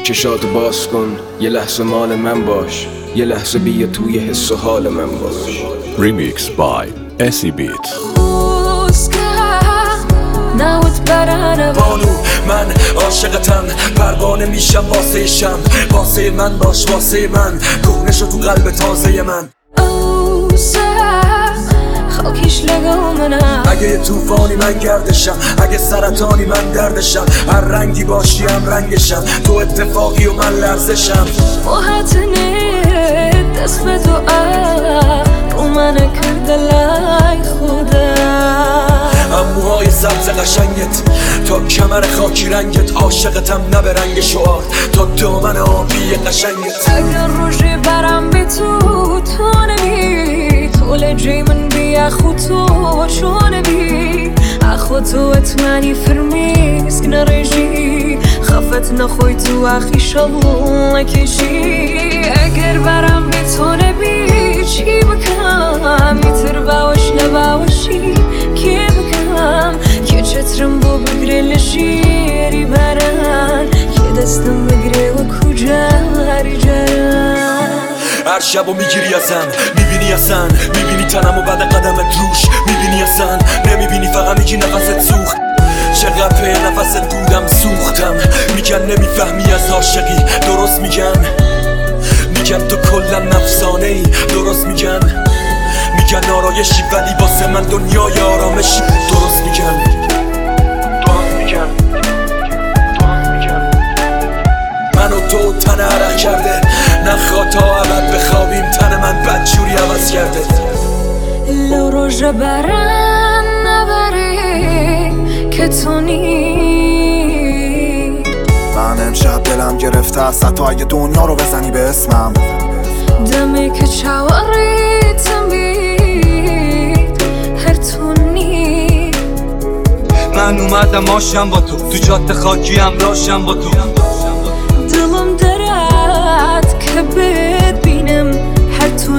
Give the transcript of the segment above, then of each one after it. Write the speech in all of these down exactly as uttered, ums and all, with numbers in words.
چشاتو باز کن، یه لحظه مال من باش، یه لحظه بیا توی حس و حال من باش. Remix by اسی بیت. بانو من عاشقتم، پروانه میشم واسه شم، واسه من باش واسه من، کهنه شو تو قلب تازه من. اگه یه توفانی من گردشم، اگه سرطانی من دردشم، هر رنگی باشی هم رنگشم، تو اتفاقی و من لرزشم. وحتني دست به تو رو من کرده لای خودم. اموهای سبز قشنگت تا کمر خاکی رنگت، عاشقتم نه به رنگ شعار تا دامن آبی قشنگت. اگر روشی برم به تو تو نبی، طول جی من بی اخو تو چون بی اخو تو اتمنی فرمیز که نرژی خفت نخوی تو اخی شبون نکشی. اگر برم به تو نبی چی بکنم، میتر باوش نباوشی کی بکنم، که چترم بو بگره لشیری برن، که دستم بگره و کجا هری جرن. هر شبو میگیری ازم، میبینی ازن، میبینی تنم و بعد قدمت روش، میبینی ازن، نمیبینی فقط میگی نفست سوخت. چقدر پی نفست بودم سوختم، میگن نمیفهمی از عاشقی، درست میگن، میگن تو کلا نفسانه ای، درست میگن، میگن آرایشی ولی واسه من دنیای آرامشی، درست میگن، درست میگن، درست میگن. من و تو تن عرق کرده، نخواه تا ابد بخوابیم، تن من بدجوری عوض کرده. لو روژ برن نبره که تو نی، من امشب دلم گرفته است حتی اگه دنیا رو بزنی به اسمم. دمی که چواریتم بید هر تو نی. من اومدم آشم با تو، تو جاده خاکی هم راشم با تو. دلم درد که ببینم هر تو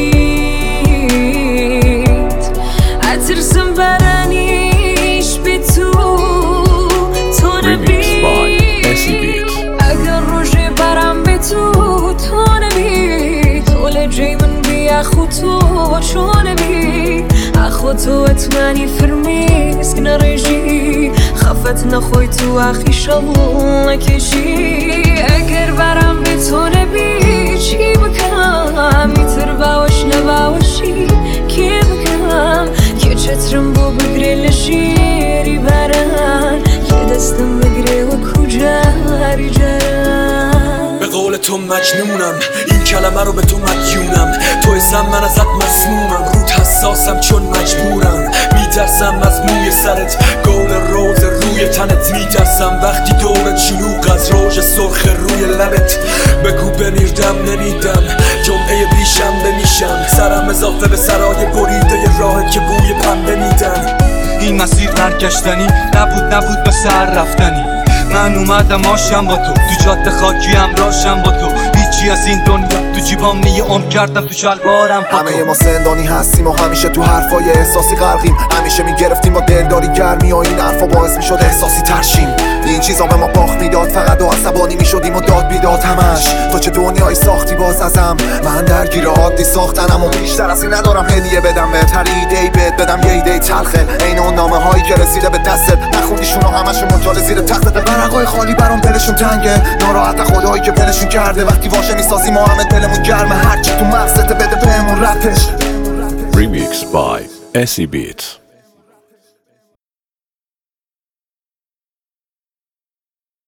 نید، اترسم برنیش بی تو تو Remix by نبید. اسی بیت. اگر روژی برم بی تو تو نبید، طول جی من بی اخو تو چون بی اخو تو اتمنی فرمیز که نرژی خفت نخوی تو اخی شبون نکشی. اگر برم بی تو نبی چی بکنم، میتر باوش نباوشی کی بکنم، که چترم بو بگره لشیری برن، که دستم بگره و کجا هری جرن. به قول تو مجنونم، این کلمه رو به تو مدیونم، تو ازم من ازت مسمومم، رود حساسم چون مجبورم، میترسم از موی سرت، گل روز روی تنت، میترسم وقتی دورت شلوغ از روژ سرخ روی لبت، بگو بمیردم نمیدم، جمعه پیشم بمیشم، سرم اضافه به سرای بریده راهت که بوی پنبه میدن. این مسیر برگشتنی نبود نبود به سر رفتنی. من اومدم آشم با تو، تو جاده خاکی هم راشم با تو. هیچی از این دنیا تو جیبام نیه، عمر کردم تو شلوارم با تو. همه ما زندانی هستیم و همیشه تو حرفای احساسی غرقیم، همیشه میگرفتیم با دلداری گرمی و این حرفا باعث میشد احساسی ترشیم. این چیزا به ما باخت میداد، فقط و عصبانی میشدیم و داد بیداد همش. تو چه دنیایی ساختی باز ازم، من درگیر عادی ساختنم و بیشتر از این ندارم هدیه بدم بهت، هر ایده‌ای بهت بدم یه ایده تلخه، عین اون نامه هایی که رسیده به دستت، نخوندیشون و همشون منجال زیر تختت. ورقای خالی برام دلشون تنگه، ناراحت خدایی که دلشون کرده، وقتی واژه میسازی ما همه دلمون گرمه، هرچی تو مغزت بده بهمون رپش. Remix by اسی بیت.